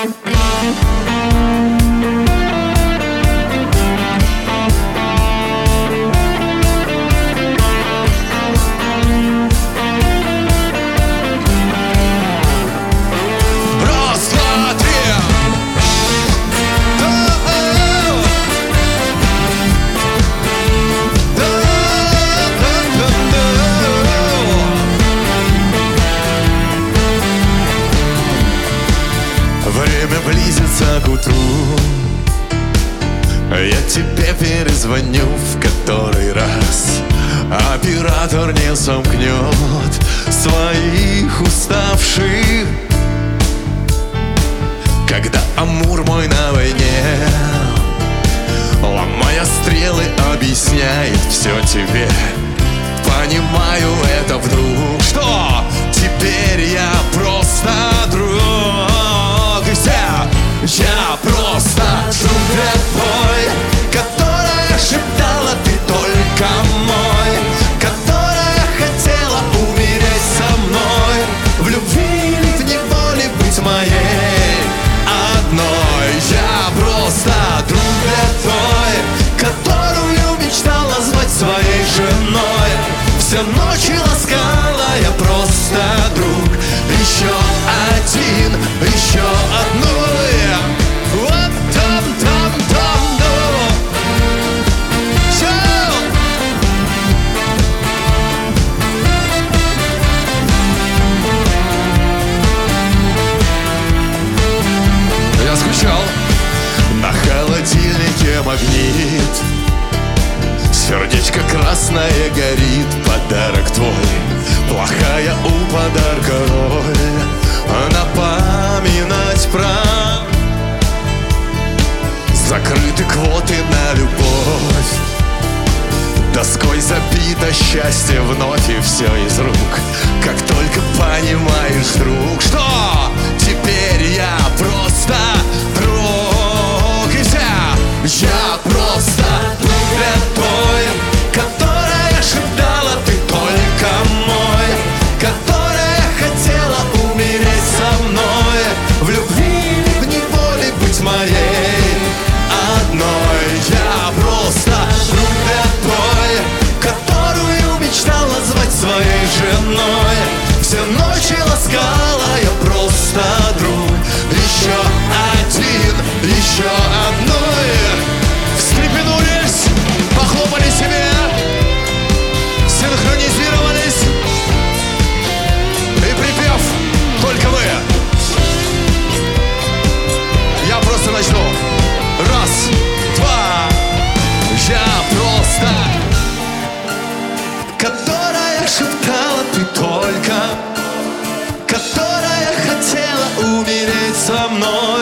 Время близится к утру, я тебе перезвоню в который раз. Оператор не сомкнет своих уставших, когда Амур мой на войне, ломая стрелы, объясняет все тебе. Понимаю это вдруг, что теперь я просто друг. Я просто друг твой, которая шептала ты только мой, которая хотела умереть со мной, в любви или в неволе быть моей одной. Я просто друг твой, которую мечтала звать своей женой, все ночи ласкала, я просто друг. Еще один, еще одной. Вот там, я скучал. На холодильнике магнит, сердечко красное горит, подарок твой. Плохая у подарка роль, напоминать про закрыты квоты на любовь. Доской забито счастье вновь, и все из рук. Как только понимаешь, друг, что теперь я просто друг. И вся я просто друг твой, которая шептала ты только мой, которая хотела умереть со мной, в любви или в неволе быть моей одной. Я просто друг твой, которую мечтала звать своей женой, все ночи ласкала, я просто друг. Еще один, еще одной. Встрепенулись, похлопали себе, синхронизировались, и припев только вы. Я просто начну. Раз, два. Я просто, которая шептала ты только, которая хотела умереть со мной,